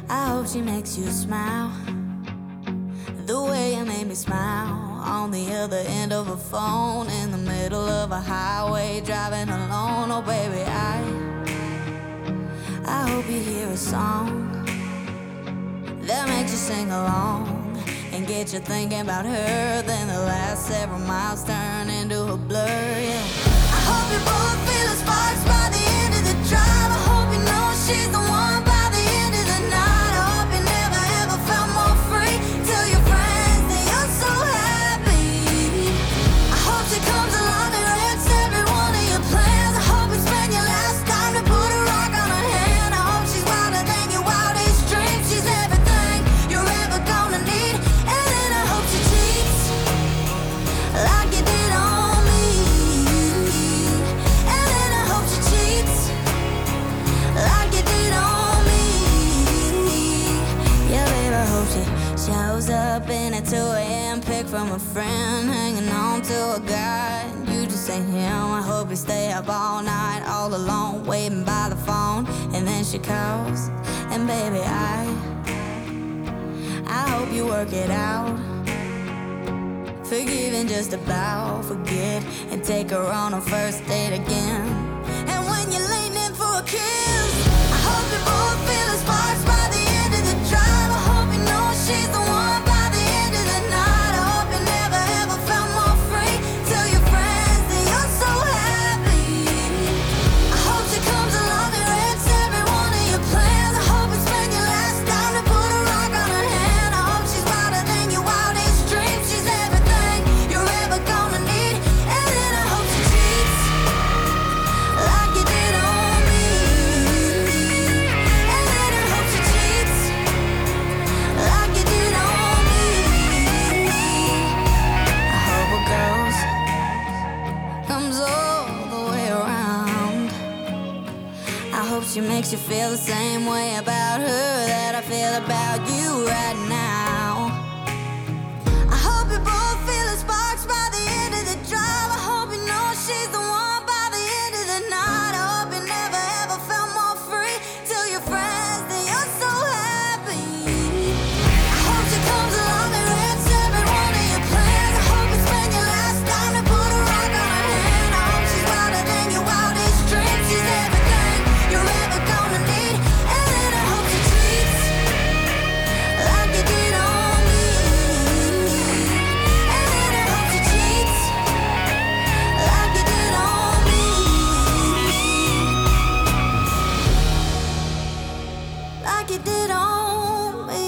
I hope she makes you smile the way you made me smile on the other end of a phone in the middle of a highway driving alone. Oh baby, I hope you hear a song that makes you sing along and get you thinking about her. Then the last several miles turn into a blur, yeah. I hope you both feel the sparks by the end of the drive. I hope you know she's the one by the end of the night. I hope you never ever felt more free. Tell your friends that you're so happy. I hope she comes along and wrecks every one of your plans. I hope you spend your last time to put a rock on her hand. I hope she's wilder than your wildest dreams. She's everything you're ever gonna need. And then I hope she cheats like you did on me. And then I hope she cheats like you did on me. Yeah, babe, I hope she shows up in at 2 a.m. pick from a friend, hanging on to a guy. You just ain't him. I hope you stay up all night, all alone, waiting by the phone. And then she calls, and baby, I hope you work it out. Forgive and just about forget, and take her on a first date again. And when you're leaning in for a kiss, I hope you both feel the sparks by the end of the drive. I hope you know she's the one by the end of the night. I hope you never ever felt more free. Tell your friends that you're so happy. I hope she comes along and wrecks every one of your plans. I hope you spend your last time to put a rock on her hand. I hope she's wilder than your wildest dreams. She's everything you're ever gonna need. And then I hope she cheats like you did on me. And then I hope she cheats like you did on me. I hope a ghost comes all the way around. I hope she makes you feel the same way about her that I feel about you right now. I hope you both feel the sparks by the end of the drive. I hope you know she's the one by the end of the night. I hope you never ever felt more free. Tell your friends that you're so happy. I hope she comes along and wrecks every one of your plans. I hope you spend your last time to put a rock on her hand. I hope she's wilder than your wildest dreams. She's everything you're ever gonna need. And then I hope she cheats like you did on me. And then I hope she cheats like you did on me. Like you did on me.